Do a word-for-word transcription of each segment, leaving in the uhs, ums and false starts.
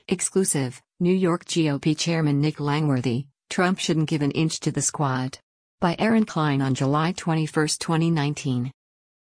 Exclusive, New York G O P Chairman Nick Langworthy, Trump shouldn't give an inch to the Squad. By Aaron Klein on July twenty-first, twenty nineteen.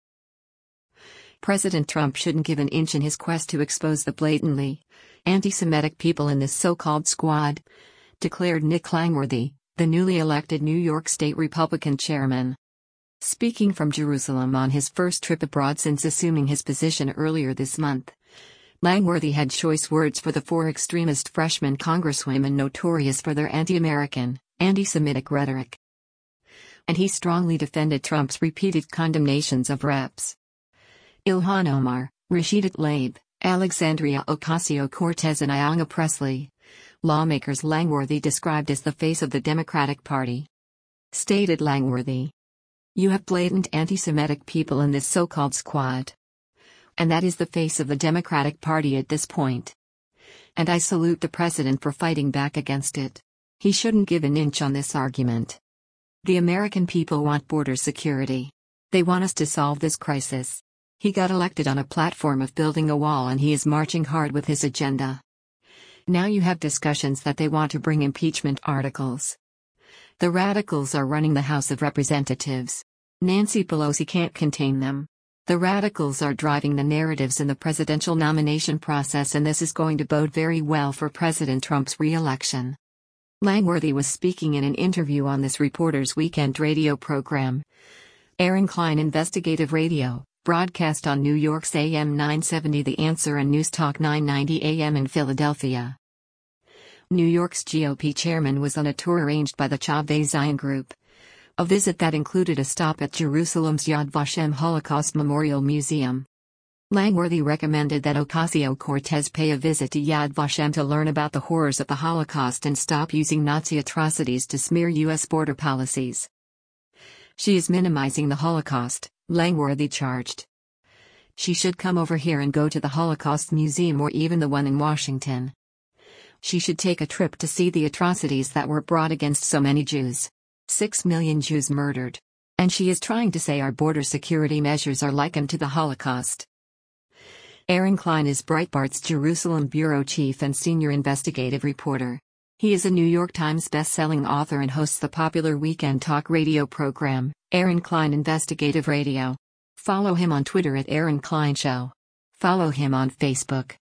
President Trump shouldn't give an inch in his quest to expose the blatantly anti-Semitic people in this so-called Squad, declared Nick Langworthy, the newly elected New York State Republican chairman. Speaking from Jerusalem on his first trip abroad since assuming his position earlier this month, Langworthy had choice words for the four extremist freshman congresswomen notorious for their anti-American, anti-Semitic rhetoric. And he strongly defended Trump's repeated condemnations of Reps Ilhan Omar, Rashida Tlaib, Alexandria Ocasio-Cortez and Ayanna Pressley, lawmakers Langworthy described as the face of the Democratic Party. Stated Langworthy, "You have blatant anti-Semitic people in this so-called Squad. And that is the face of the Democratic Party at this point. And I salute the president for fighting back against it. He shouldn't give an inch on this argument. The American people want border security. They want us to solve this crisis. He got elected on a platform of building a wall and he is marching hard with his agenda. Now you have discussions that they want to bring impeachment articles. The radicals are running the House of Representatives. Nancy Pelosi can't contain them. The radicals are driving the narratives in the presidential nomination process, and this is going to bode very well for President Trump's re-election." Langworthy was speaking in an interview on this Reporters Weekend radio program, Aaron Klein Investigative Radio, broadcast on New York's A M nine seventy The Answer and News Talk nine ninety A M in Philadelphia. New York's G O P chairman was on a tour arranged by the Chavez Zion Group, a visit that included a stop at Jerusalem's Yad Vashem Holocaust Memorial Museum. Langworthy recommended that Ocasio-Cortez pay a visit to Yad Vashem to learn about the horrors of the Holocaust and stop using Nazi atrocities to smear U S border policies. She is minimizing the Holocaust, Langworthy charged. She should come over here and go to the Holocaust Museum or even the one in Washington. She should take a trip to see the atrocities that were brought against so many Jews. Six million Jews murdered. And she is trying to say our border security measures are likened to the Holocaust. Aaron Klein is Breitbart's Jerusalem bureau chief and senior investigative reporter. He is a New York Times best-selling author and hosts the popular weekend talk radio program, Aaron Klein Investigative Radio. Follow him on Twitter at Aaron Klein Show. Follow him on Facebook.